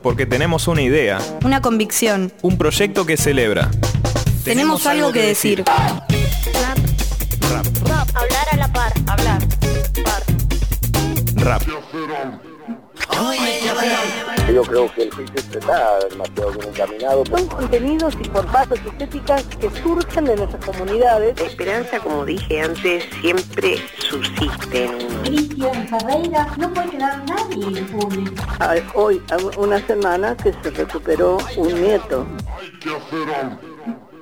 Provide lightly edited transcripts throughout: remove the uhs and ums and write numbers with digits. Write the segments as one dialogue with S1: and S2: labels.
S1: porque tenemos una idea,
S2: una convicción,
S1: un proyecto que celebra.
S2: Tenemos algo que decir.
S3: Rap. Hablar a la par. Hablar.
S1: Rap.
S4: Yo creo que el PIS está demasiado bien encaminado.
S5: Son contenidos y formatos estéticas que surgen de nuestras comunidades.
S6: La esperanza, como dije antes, siempre subsiste en uno.
S7: Cristian Ferreira, no puede quedar nadie impune.
S5: Hoy, una semana que se recuperó un nieto.
S4: Hay que hacer algo.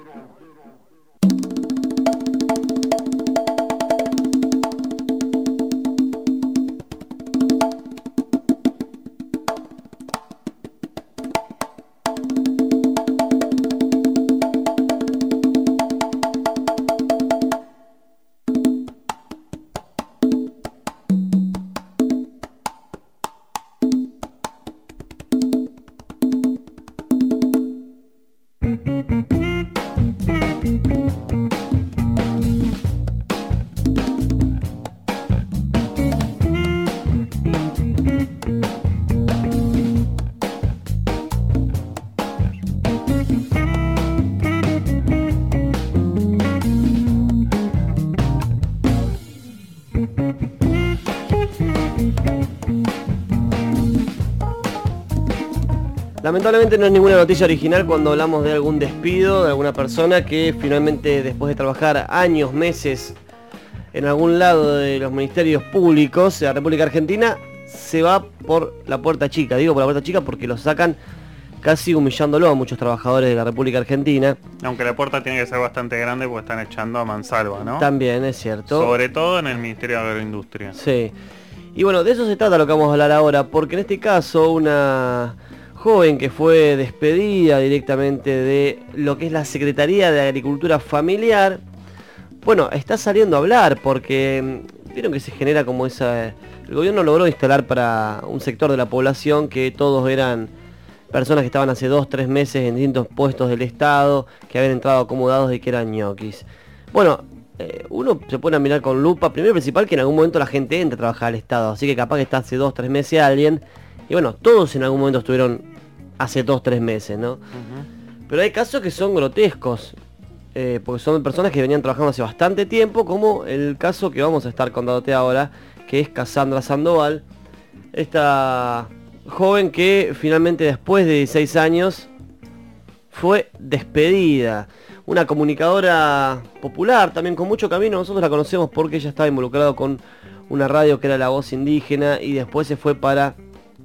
S8: Lamentablemente no es ninguna noticia original cuando hablamos de algún despido de alguna persona que finalmente, después de trabajar años, meses en algún lado de los ministerios públicos de la República Argentina, se va por la puerta chica. Digo por la puerta chica porque lo sacan casi humillándolo a muchos trabajadores de la República Argentina.
S9: Aunque la puerta tiene que ser bastante grande porque están echando a mansalva, ¿no?
S8: También es cierto.
S9: Sobre todo en el Ministerio de Agroindustria.
S8: Sí. Y bueno, de eso se trata lo que vamos a hablar ahora, porque en este caso una joven que fue despedida directamente de lo que es la Secretaría de Agricultura Familiar, bueno, está saliendo a hablar porque vieron que se genera como esa... El gobierno logró instalar para un sector de la población que todos eran personas que estaban hace 2-3 meses en distintos puestos del Estado, que habían entrado acomodados y que eran ñoquis. Bueno, uno se pone a mirar con lupa, primero y principal que en algún momento la gente entra a trabajar al Estado, así que capaz que está hace 2-3 meses alguien, y bueno, todos en algún momento estuvieron hace 2-3 meses, ¿no? Pero hay casos que son grotescos, porque son personas que venían trabajando hace bastante tiempo, como el caso que vamos a estar contándote ahora, que es Cassandra Sandoval, esta joven que finalmente después de 16 años fue despedida. Una comunicadora popular, también con mucho camino. Nosotros la conocemos porque ella estaba involucrada con una radio que era La Voz Indígena y después se fue para...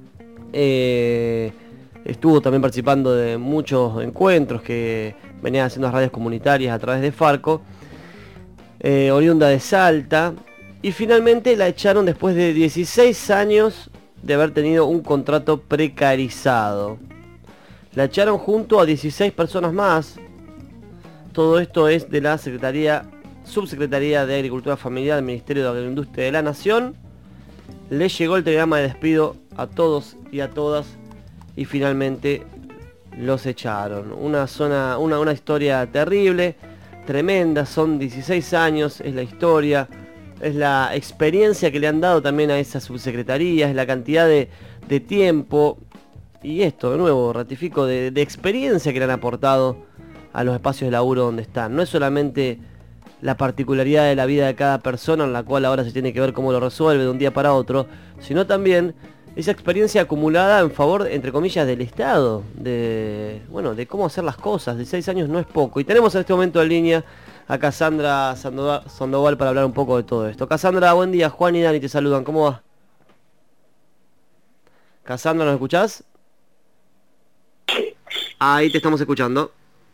S8: estuvo también participando de muchos encuentros que venían haciendo las radios comunitarias a través de Farco, oriunda de Salta, y finalmente la echaron después de 16 años de haber tenido un contrato precarizado. La echaron junto a 16 personas más. Todo esto es de la Subsecretaría de Agricultura Familiar del Ministerio de Agroindustria de la Nación. Le llegó el telegrama de despido a todos y a todas y finalmente los echaron. Una historia terrible, tremenda, son 16 años, es la historia, es la experiencia que le han dado también a esa subsecretaría, es la cantidad de tiempo y esto, de nuevo, ratifico, de experiencia que le han aportado a los espacios de laburo donde están. No es solamente la particularidad de la vida de cada persona en la cual ahora se tiene que ver cómo lo resuelve de un día para otro, sino también esa experiencia acumulada en favor, entre comillas, del Estado, de cómo hacer las cosas. 16 años no es poco. Y tenemos en este momento en línea a Cassandra Sandoval para hablar un poco de todo esto. Cassandra, buen día. Juan y Dani te saludan. ¿Cómo va? Cassandra, ¿nos escuchás? Ahí te estamos escuchando.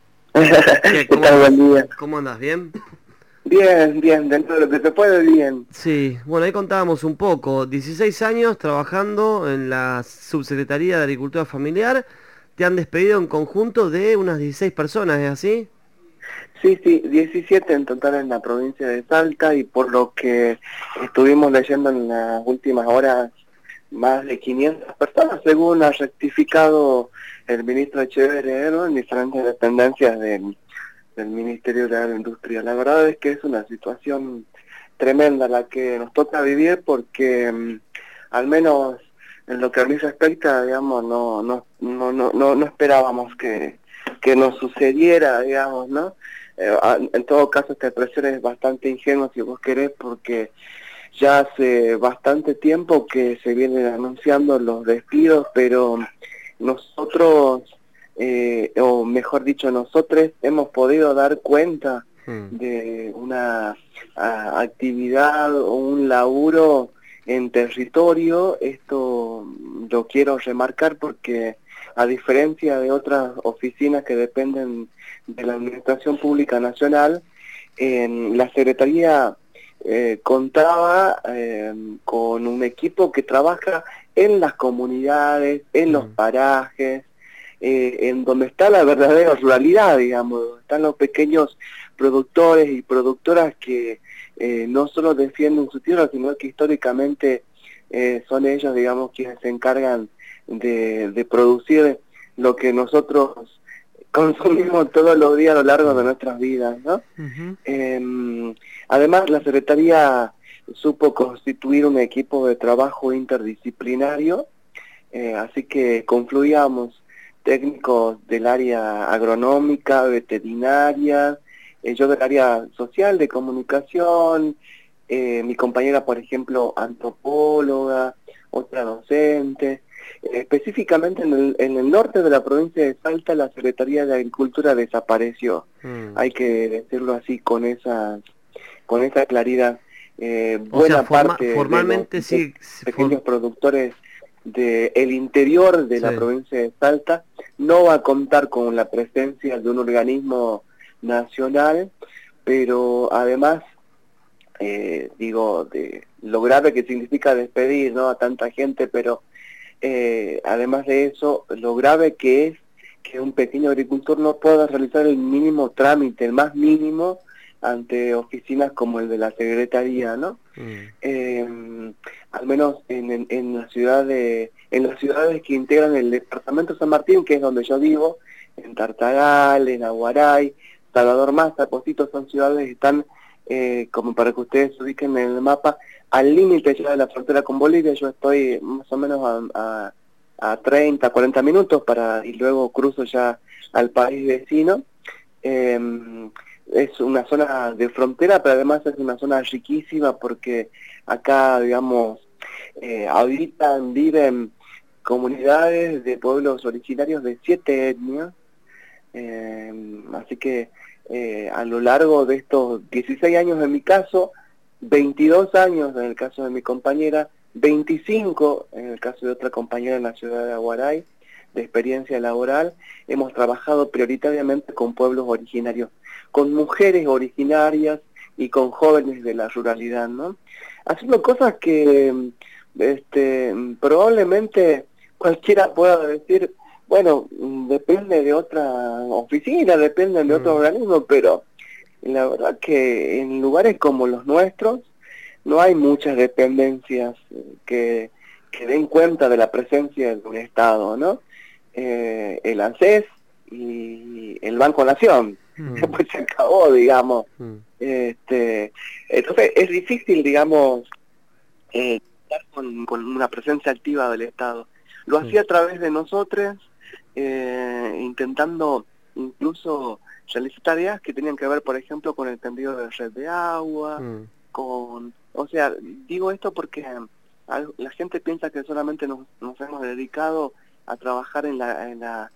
S8: ¿Cómo andás? ¿Bien?
S4: Bien, dentro de lo que se puede, bien.
S8: Sí, bueno, ahí contábamos un poco. 16 años trabajando en la Subsecretaría de Agricultura Familiar. Te han despedido en conjunto de unas 16 personas, ¿es así?
S4: Sí, 17 en total en la provincia de Salta, y por lo que estuvimos leyendo en las últimas horas, más de 500 personas, según ha rectificado el ministro Echeverría, ¿no?, en diferentes dependencias del Ministerio de Agroindustria. La verdad es que es una situación tremenda la que nos toca vivir porque al menos en lo que a mí respecta, digamos, no esperábamos que nos sucediera, digamos, ¿no? En todo caso, esta expresión es bastante ingenua, si vos querés, porque ya hace bastante tiempo que se vienen anunciando los despidos, pero nosotros, o mejor dicho, nosotros hemos podido dar cuenta de una actividad o un laburo en territorio. Esto lo quiero remarcar porque, a diferencia de otras oficinas que dependen de la Administración Pública Nacional, en la Secretaría contaba con un equipo que trabaja en las comunidades, en los parajes, en donde está la verdadera ruralidad, digamos, donde están los pequeños productores y productoras que no solo defienden su tierra, sino que históricamente son ellos, digamos, quienes se encargan de producir lo que nosotros consumimos todos los días a lo largo de nuestras vidas, ¿no? Además, la Secretaría supo constituir un equipo de trabajo interdisciplinario, así que confluíamos técnicos del área agronómica, veterinaria, yo del área social, de comunicación, mi compañera, por ejemplo, antropóloga, otra docente. Específicamente en el norte de la provincia de Salta, la Secretaría de Agricultura desapareció. Hay que decirlo así, con esa claridad. Buena parte
S8: formalmente
S4: de los pequeños productores del interior de la provincia de Salta no va a contar con la presencia de un organismo nacional, pero además, digo, de lo grave que significa despedir, ¿no?, a tanta gente, pero además de eso, lo grave que es que un pequeño agricultor no pueda realizar el mínimo trámite, el más mínimo, ante oficinas como el de la Secretaría, ¿no? Al menos en las ciudades que integran el departamento San Martín, que es donde yo vivo, en Tartagal, en Aguaray, Salvador Massa, Pocito, son ciudades que están, como para que ustedes se ubiquen en el mapa, al límite ya de la frontera con Bolivia. Yo estoy más o menos a 30, 40 minutos y luego cruzo ya al país vecino. Es una zona de frontera, pero además es una zona riquísima porque acá, digamos, viven comunidades de pueblos originarios de 7 etnias, así que a lo largo de estos 16 años en mi caso, 22 años en el caso de mi compañera, 25 en el caso de otra compañera en la ciudad de Aguaray, de experiencia laboral, hemos trabajado prioritariamente con pueblos originarios, con mujeres originarias y con jóvenes de la ruralidad, ¿no? Haciendo cosas que probablemente cualquiera pueda decir, bueno, depende de otra oficina, depende de otro organismo, pero la verdad que en lugares como los nuestros no hay muchas dependencias que den cuenta de la presencia de un Estado, ¿no? El ANSES y el Banco Nación, después se acabó, digamos. Entonces es difícil, digamos, estar con una presencia activa del Estado. Lo hacía a través de nosotros, intentando incluso realizar tareas que tenían que ver, por ejemplo, con el tendido de red de agua, o sea, digo esto porque la gente piensa que solamente nos hemos dedicado a trabajar en la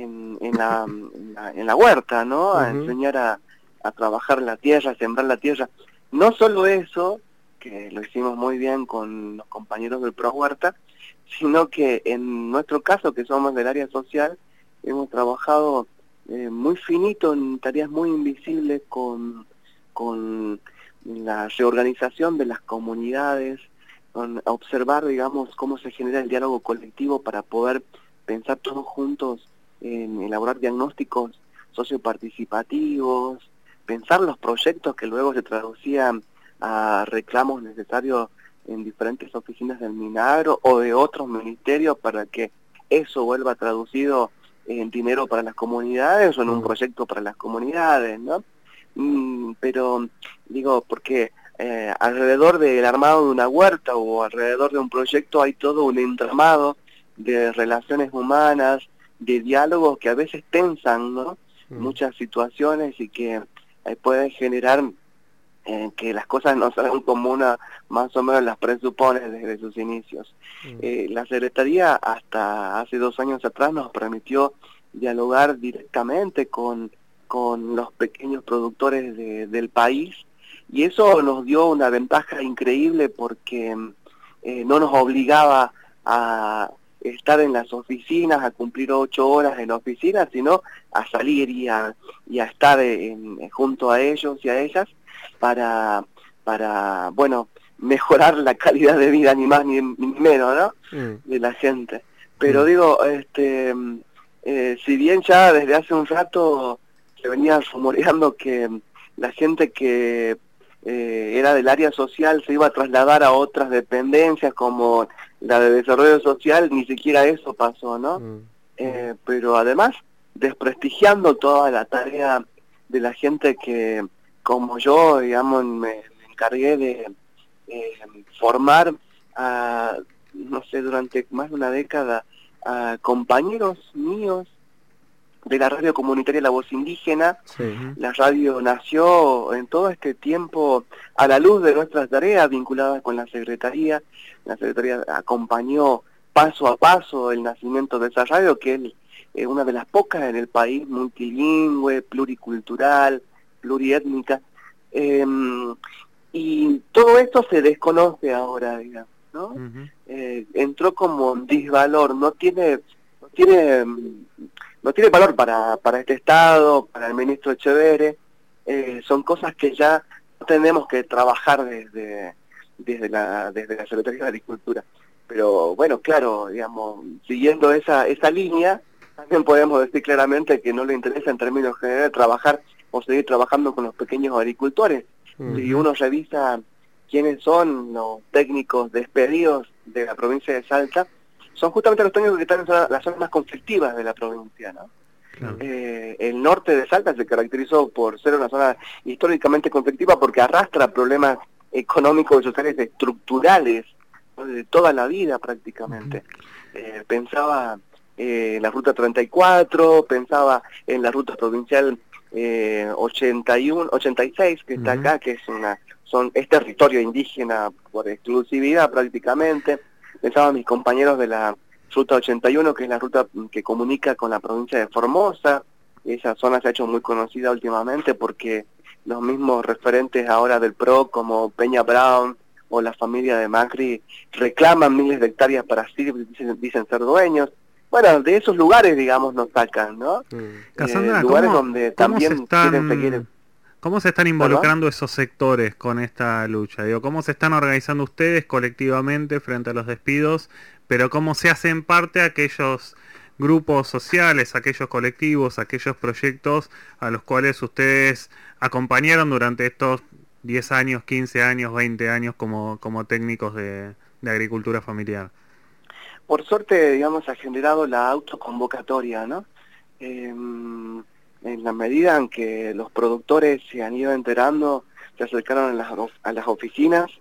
S4: huerta, ¿no? A enseñar a trabajar la tierra, a sembrar la tierra. No solo eso, que lo hicimos muy bien con los compañeros del Pro Huerta, sino que en nuestro caso, que somos del área social, hemos trabajado muy finito en tareas muy invisibles con la reorganización de las comunidades, con observar, digamos, cómo se genera el diálogo colectivo para poder pensar todos juntos en elaborar diagnósticos socioparticipativos, pensar los proyectos que luego se traducían a reclamos necesarios en diferentes oficinas del Minagro o de otros ministerios para que eso vuelva traducido en dinero para las comunidades o en un proyecto para las comunidades, ¿no? Pero digo, porque alrededor del armado de una huerta o alrededor de un proyecto hay todo un entramado de relaciones humanas, de diálogos que a veces tensan, ¿no? Muchas situaciones y que pueden generar que las cosas no salgan como una más o menos las presupone desde sus inicios. La Secretaría hasta hace 2 años atrás nos permitió dialogar directamente con los pequeños productores del país, y eso nos dio una ventaja increíble porque no nos obligaba a estar en las oficinas, a cumplir 8 horas en la oficina, sino a salir y a estar junto a ellos y a ellas para bueno, mejorar la calidad de vida, ni más ni menos, ¿no? De la gente. Pero digo, si bien ya desde hace un rato se venía rumoreando que la gente que era del área social se iba a trasladar a otras dependencias como la de desarrollo social, ni siquiera eso pasó, ¿no? Pero además desprestigiando toda la tarea de la gente que, como yo, digamos, me encargué de formar a, no sé, durante más de una década a compañeros míos de la radio comunitaria La Voz Indígena. Sí. La radio nació en todo este tiempo a la luz de nuestras tareas vinculadas con la Secretaría. La Secretaría acompañó paso a paso el nacimiento de esa radio, que es una de las pocas en el país multilingüe, pluricultural, pluriétnica. Y todo esto se desconoce ahora, digamos, ¿no? Entró como disvalor, no tiene valor para este Estado, para el ministro Echeverre. Son cosas que ya tenemos que trabajar desde la Secretaría de Agricultura. Pero bueno, claro, digamos, siguiendo esa línea, también podemos decir claramente que no le interesa en términos generales trabajar o seguir trabajando con los pequeños agricultores. Si uno revisa quiénes son los técnicos despedidos de la provincia de Salta, son justamente los técnicos que están en las zonas más conflictivas de la provincia, ¿no? Claro. El norte de Salta se caracterizó por ser una zona históricamente conflictiva porque arrastra problemas económicos y sociales estructurales, ¿no? De toda la vida prácticamente. Pensaba en la ruta 34, pensaba en la ruta provincial 86 que está acá, que es territorio indígena por exclusividad prácticamente. Pensaba en mis compañeros de la ruta 81, que es la ruta que comunica con la provincia de Formosa. Esa zona se ha hecho muy conocida últimamente porque los mismos referentes ahora del PRO, como Peña Brown o la familia de Macri, reclaman miles de hectáreas para sí, dicen ser dueños. Bueno, de esos lugares, digamos, nos sacan, ¿no?
S9: Cassandra,
S4: lugares donde también quieren seguir.
S9: ¿Cómo se están involucrando esos sectores con esta lucha? Digo, ¿cómo se están organizando ustedes colectivamente frente a los despidos? Pero ¿cómo se hacen parte aquellos grupos sociales, aquellos colectivos, aquellos proyectos a los cuales ustedes acompañaron durante estos 10 años, 15 años, 20 años como técnicos de agricultura familiar?
S4: Por suerte, digamos, ha generado la autoconvocatoria, ¿no? En la medida en que los productores se han ido enterando, se acercaron a las oficinas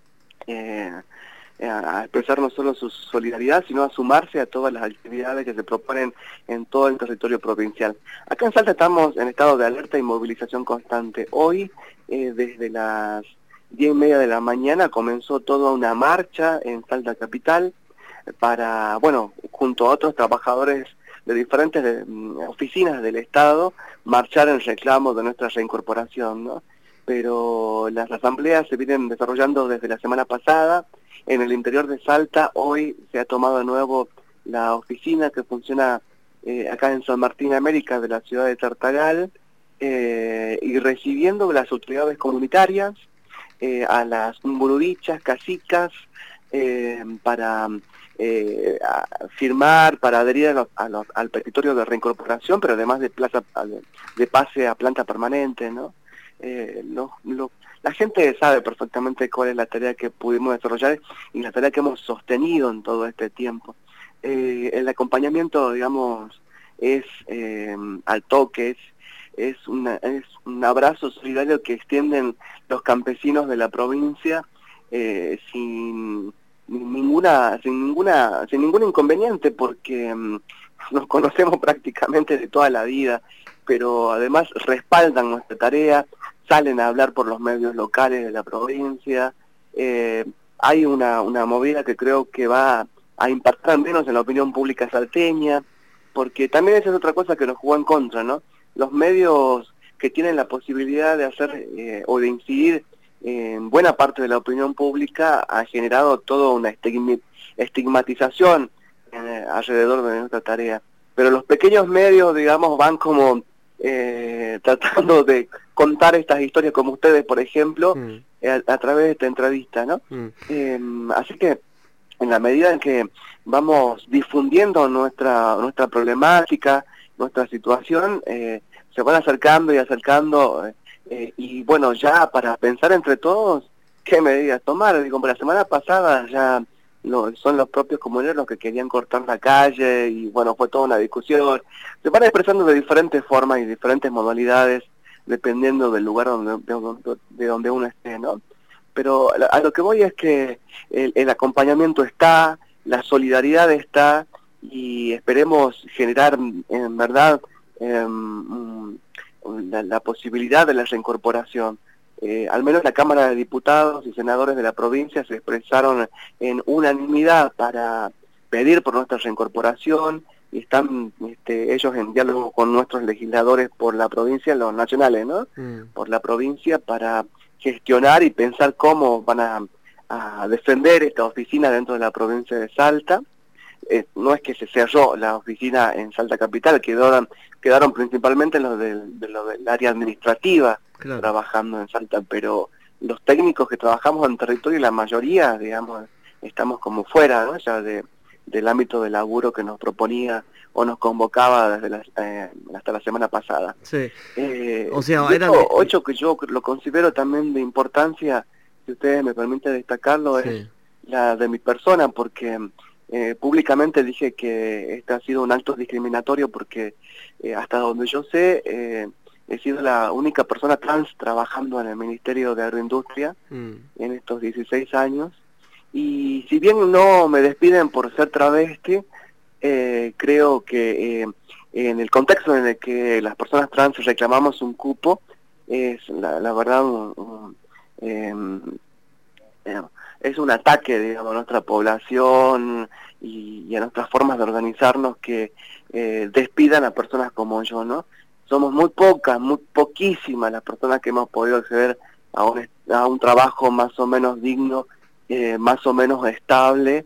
S4: a expresar no solo su solidaridad, sino a sumarse a todas las actividades que se proponen en todo el territorio provincial. Acá en Salta estamos en estado de alerta y movilización constante. Hoy, desde las 10:30 de la mañana, comenzó toda una marcha en Salta Capital para, bueno, junto a otros trabajadores de diferentes oficinas del Estado, marchar en reclamo de nuestra reincorporación, ¿no? Pero las asambleas se vienen desarrollando desde la semana pasada. En el interior de Salta, hoy se ha tomado de nuevo la oficina que funciona acá en San Martín América de la ciudad de Tartagal, y recibiendo las autoridades comunitarias, a las umburudichas, casicas, para a firmar, para adherir al petitorio de reincorporación, pero además de pase a planta permanente, ¿no? La gente sabe perfectamente cuál es la tarea que pudimos desarrollar y la tarea que hemos sostenido en todo este tiempo. El acompañamiento, digamos, es al toque, es un abrazo solidario que extienden los campesinos de la provincia sin ningún inconveniente, porque nos conocemos prácticamente de toda la vida, pero además respaldan nuestra tarea, salen a hablar por los medios locales de la provincia. Hay una movida que creo que va a impactar al menos en la opinión pública salteña, porque también esa es otra cosa que nos jugó en contra, ¿no? Los medios que tienen la posibilidad de hacer o de incidir en buena parte de la opinión pública ha generado toda una estigmatización alrededor de nuestra tarea. Pero los pequeños medios, digamos, van como tratando de contar estas historias, como ustedes, por ejemplo, a través de esta entrevista, ¿no? Así que en la medida en que vamos difundiendo nuestra problemática, nuestra situación, se van acercando y acercando, y bueno, ya para pensar entre todos qué medidas tomar. Digo, la semana pasada ya son los propios comuneros los que querían cortar la calle, y bueno, fue toda una discusión. Se van expresando de diferentes formas y diferentes modalidades, dependiendo del lugar de donde uno esté, ¿no? Pero a lo que voy es que el acompañamiento está, la solidaridad está, y esperemos generar en verdad la posibilidad de la reincorporación. Al menos la Cámara de Diputados y Senadores de la provincia se expresaron en unanimidad para pedir por nuestra reincorporación, y están ellos en diálogo con nuestros legisladores por la provincia, los nacionales, ¿no? Por la provincia, para gestionar y pensar cómo van a defender esta oficina dentro de la provincia de Salta. No es que se cerró la oficina en Salta Capital, quedaron principalmente los del área administrativa, claro, trabajando en Salta, pero los técnicos que trabajamos en territorio, la mayoría, digamos, estamos como fuera, ¿no? Ya del ámbito de laburo que nos proponía o nos convocaba desde hasta la semana pasada.
S8: Sí. O sea,
S4: hecho que yo lo considero también de importancia, si ustedes me permiten destacarlo, sí, es la de mi persona, porque públicamente dije que este ha sido un acto discriminatorio, porque hasta donde yo sé, he sido la única persona trans trabajando en el Ministerio de Agroindustria en estos 16 años, y si bien no me despiden por ser travesti, creo que en el contexto en el que las personas trans reclamamos un cupo, es la verdad es un ataque, digamos, a nuestra población y a nuestras formas de organizarnos, que despidan a personas como yo, ¿no? Somos muy poquísimas las personas que hemos podido acceder a un trabajo más o menos digno, más o menos estable,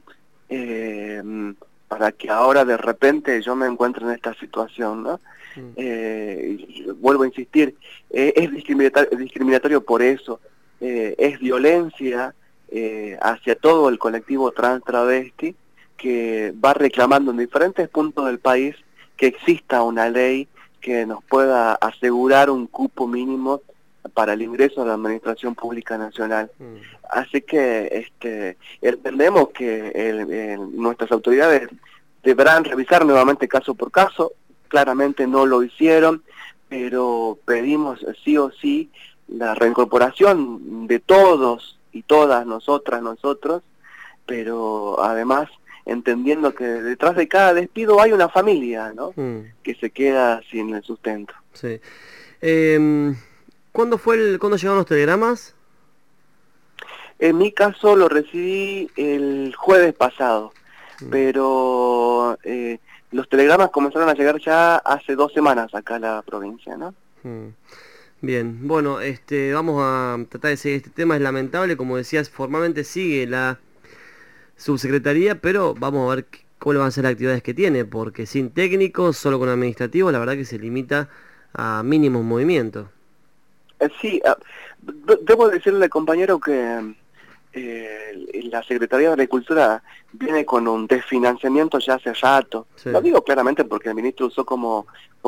S4: para que ahora de repente yo me encuentre en esta situación, ¿no? Vuelvo a insistir, es discriminatorio por eso, es violencia hacia todo el colectivo trans travesti, que va reclamando en diferentes puntos del país que exista una ley que nos pueda asegurar un cupo mínimo para el ingreso a la Administración Pública Nacional. Así que entendemos que nuestras autoridades deberán revisar nuevamente caso por caso. Claramente no lo hicieron, pero pedimos sí o sí la reincorporación de todos y todas nosotros, pero además entendiendo que detrás de cada despido hay una familia, ¿no? Que se queda sin el sustento.
S8: Sí. ¿Cuándo llegaron los telegramas?
S4: En mi caso lo recibí el jueves pasado, pero los telegramas comenzaron a llegar ya hace 2 semanas acá a la provincia, ¿no?
S8: Bien, bueno, vamos a tratar de seguir este tema. Es lamentable, como decías, formalmente sigue la subsecretaría, pero vamos a ver cuáles van a ser las actividades que tiene, porque sin técnicos, solo con administrativos, la verdad que se limita a mínimos movimientos.
S4: Sí, debo decirle, compañero, que la Secretaría de Agricultura viene con un desfinanciamiento ya hace rato. Sí. Lo digo claramente porque el ministro usó como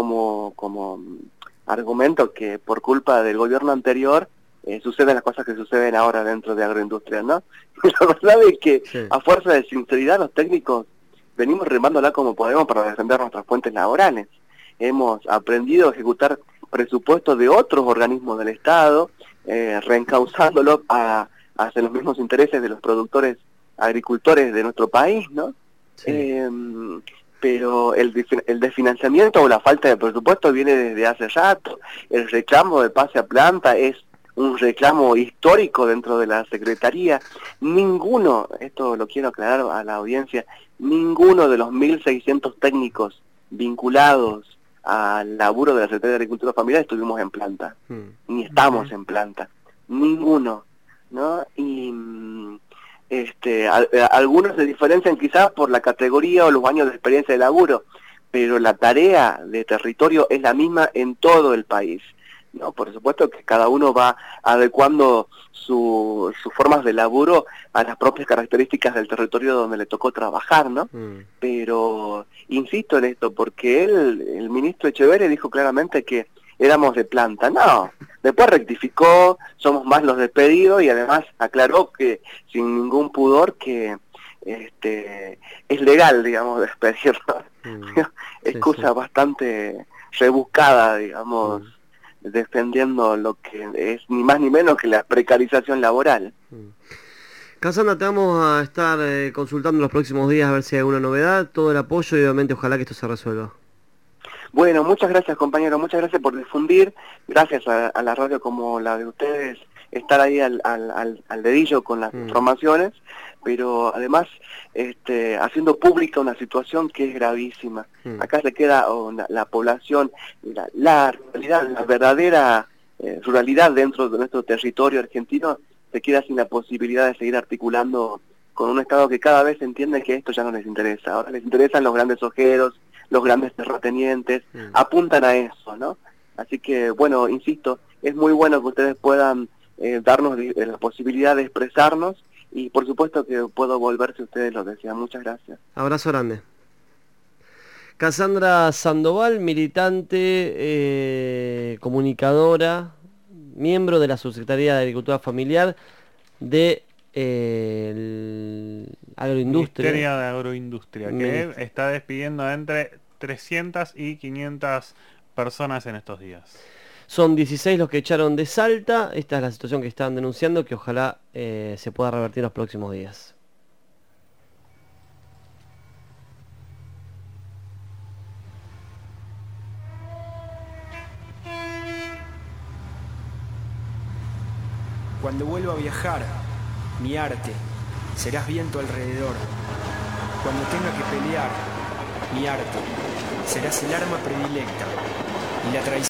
S4: argumento que por culpa del gobierno anterior suceden las cosas que suceden ahora dentro de agroindustria, ¿no? La verdad es que sí, a fuerza de sinceridad los técnicos venimos remándola como podemos para defender nuestras fuentes laborales. Hemos aprendido a ejecutar presupuesto de otros organismos del Estado, reencauzándolo hacia los mismos intereses de los productores agricultores de nuestro país, ¿no? Sí. Pero el desfinanciamiento o la falta de presupuesto viene desde hace rato. El reclamo de pase a planta es un reclamo histórico dentro de la Secretaría. Ninguno, esto lo quiero aclarar a la audiencia, ninguno de los 1.600 técnicos vinculados al laburo de la Secretaría de Agricultura Familiar estuvimos en planta, ni estamos en planta, ninguno, ¿no? Y algunos se diferencian quizás por la categoría o los años de experiencia de laburo, pero la tarea de territorio es la misma en todo el país, ¿no? Por supuesto que cada uno va adecuando sus formas de laburo a las propias características del territorio donde le tocó trabajar, ¿no? Pero insisto en esto, porque el ministro Echeverri dijo claramente que éramos de planta. No, después rectificó, somos más los despedidos, y además aclaró que sin ningún pudor que es legal, digamos, despedirnos. Excusa bastante rebuscada, digamos, defendiendo lo que es ni más ni menos que la precarización laboral.
S8: Cassandra, te vamos a estar consultando en los próximos días a ver si hay alguna novedad, todo el apoyo y obviamente ojalá que esto se resuelva.
S4: Bueno, muchas gracias, compañero, muchas gracias por difundir, gracias a la radio como la de ustedes, estar ahí al dedillo con las informaciones, pero además haciendo pública una situación que es gravísima. Acá se queda la población, la realidad, la verdadera ruralidad dentro de nuestro territorio argentino, se queda sin la posibilidad de seguir articulando con un Estado que cada vez entiende que esto ya no les interesa. Ahora les interesan los grandes ojeros, los grandes terratenientes, apuntan a eso, ¿no? Así que, bueno, insisto, es muy bueno que ustedes puedan darnos la posibilidad de expresarnos, y por supuesto que puedo volver si ustedes lo desean. Muchas gracias.
S8: Abrazo grande. Cassandra Sandoval, militante, comunicadora, miembro de la Subsecretaría de Agricultura Familiar de Agroindustria.
S9: Ministerio de Agroindustria, que está despidiendo entre 300 y 500 personas en estos días.
S8: Son 16 los que echaron de Salta. Esta es la situación que están denunciando, que ojalá se pueda revertir en los próximos días.
S3: Cuando vuelva a viajar, mi arte, serás viento alrededor. Cuando tenga que pelear, mi arte, serás el arma predilecta y la traición.